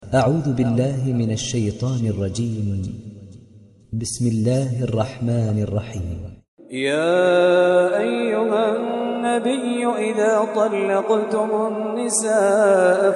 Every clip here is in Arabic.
أعوذ بالله من الشيطان الرجيم. بسم الله الرحمن الرحيم. يا أيها النبي إذا طلقتم النساء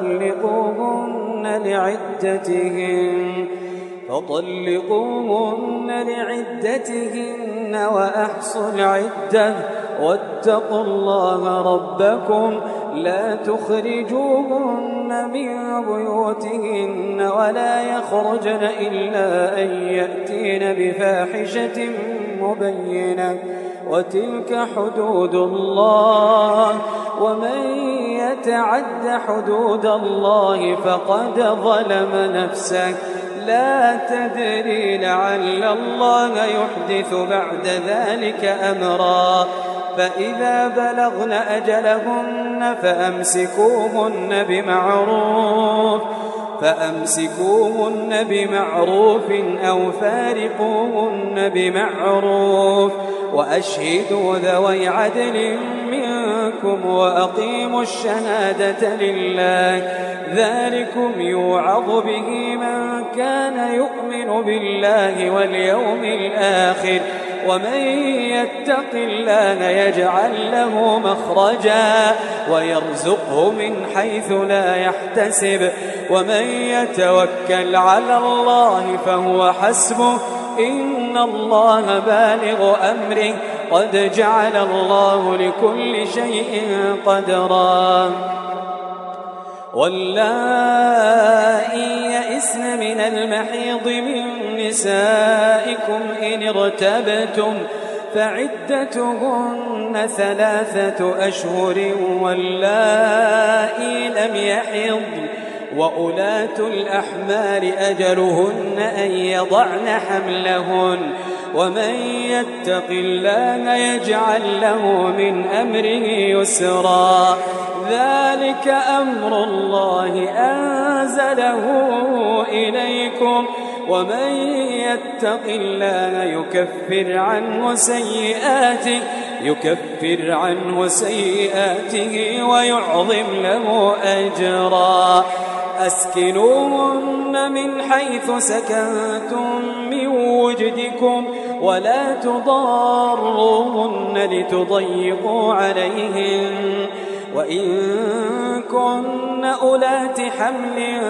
فطلقوهن لعدتهن وأحصوا العدة واتقوا الله ربكم لا تخرجوهن من بيوتهن ولا يخرجن إلا أن يأتين بفاحشة مبينة وتلك حدود الله ومن يتعد حدود الله فقد ظلم نفسه لا تدري لعل الله يحدث بعد ذلك أمرا فإذا بلغن أجلهن فأمسكوهن بمعروف أو فارقوهن بمعروف وأشهدوا ذوي عدل منكم وأقيموا الشهادة لله ذلكم يوعظ به من كان يؤمن بالله واليوم الآخر ومن يتق الله يجعل له مخرجا ويرزقه من حيث لا يحتسب ومن يتوكل على الله فهو حسبه إن الله بالغ أمره قد جعل الله لكل شيء قدرا واللائي يئسن من المحيض من نسائكم إن ارتبتم فعدتهن 3 أشهر واللائي لم يحضن وأولاة الأحمال أجلهن أن يضعن حملهن ومن يتق الله يجعل له من أمره يسرا ذلك أمر الله أنزله إليكم ومن يتق الله يكفر عنه سيئاته ويعظم له أجرا أسكنوهن من حيث سكنتم من وجدكم ولا تضاروهن لتضيقوا عليهن وإن كن أولات حمل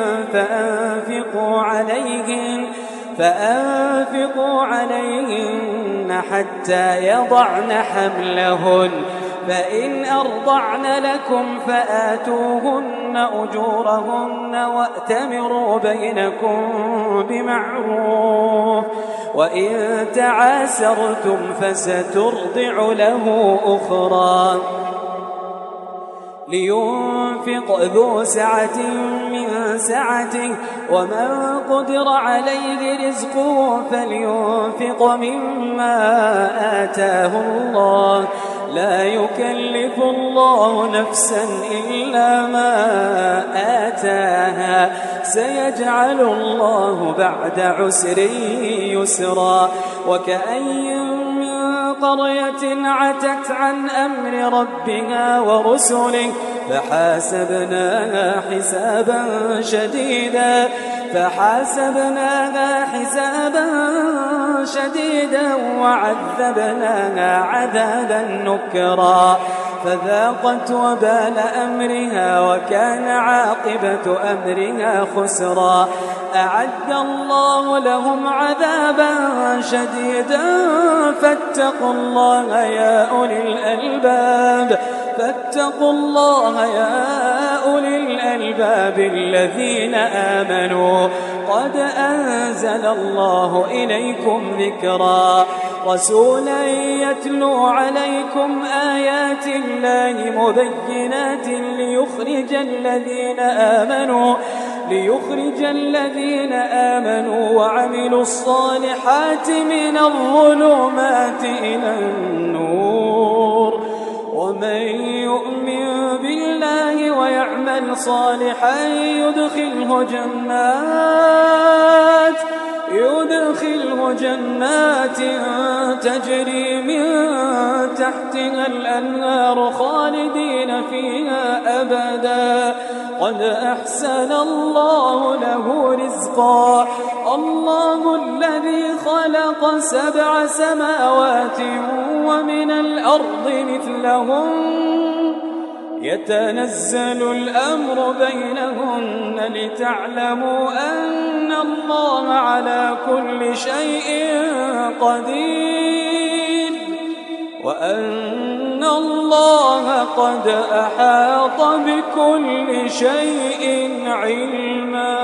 فأنفقوا عليهن حتى يضعن حملهن فإن أرضعن لكم فآتوهن أجورهن وأتمروا بينكم بمعروف وإن تعاسرتم فسترضع له أخرى لينفق ذو سعة من سعته ومن قدر عليه رزقه فلينفق مما آتاه الله لا يكلف الله نفسا إلا ما آتاها سيجعل الله بعد عسر يسرا وكأي من قرية عتت عن أمر ربها ورسله فحاسبناها حسابا شديدا وعذبناها عذابا نكرا فذاقت وبال أمرها وكان عاقبة أمرها خسرا أعد الله لهم عذابا شديدا فاتقوا الله يا أولي الألباب الذين آمنوا قد أنزل الله إليكم ذكرا رسولا يتلو عليكم آيات الله مبينات ليخرج الذين آمنوا وعملوا الصالحات من الظلمات إلى النور ومن يؤمن بالله ويعمل صالحا يدخله جنات تجري من تحتها الأنهار خالدين فيها أبدا قد أحسن الله رزقا الله الذي خلق 7 سماوات ومن الأرض مثلهم يتنزل الأمر بينهن لتعلموا أن الله على كل شيء قدير وأن الله قد أحاط بكل شيء علما.